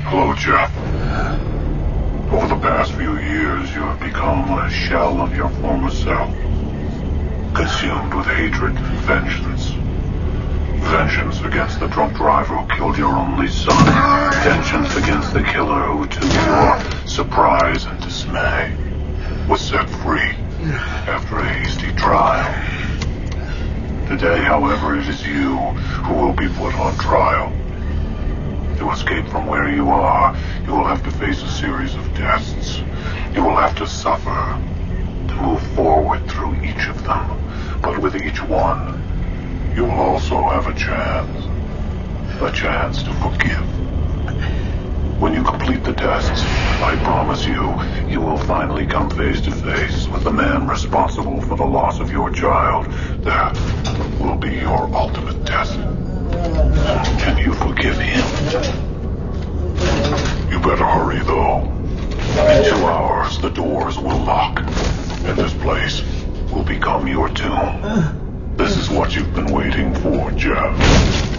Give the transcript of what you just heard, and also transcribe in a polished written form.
Hello, Jeff. Over the past few years, you have become a shell of your former self, consumed with hatred and vengeance. Vengeance against the drunk driver who killed your only son. Vengeance against the killer who, to your surprise and dismay, was set free after a hasty trial. Today, however, it is you who will be put on trial. To escape from where you are, you will have to face a series of tests. You will have to suffer to move forward through each of them. But with each one, you will also have a chance to forgive. When you complete the tests, I promise you, you will finally come face to face with the man responsible for the loss of your child. That will be your ultimate test. Can you forgive him? You better hurry, though. In 2 hours, the doors will lock, and this place will become your tomb. This is what you've been waiting for, Jeff.